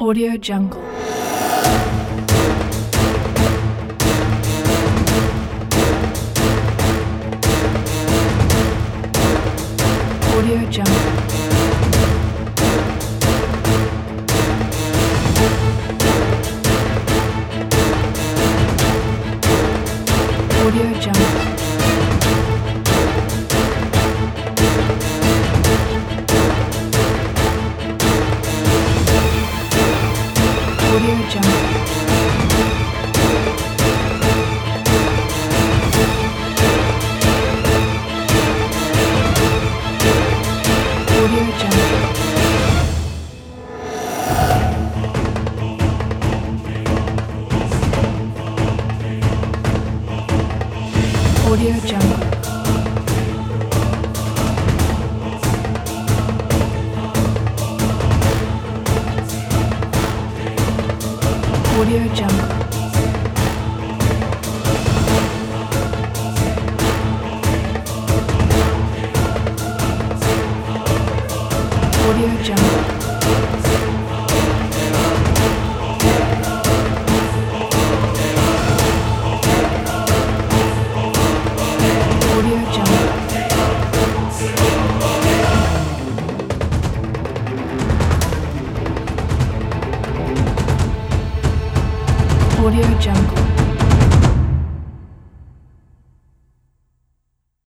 Audio Jungle. Audio Jungle. Audio Jungle. Audio Jungle. Audio Jungle. Audio Jungle. Audio Jungle. Audio Jungle. Audio Jungle. Audio Jungle.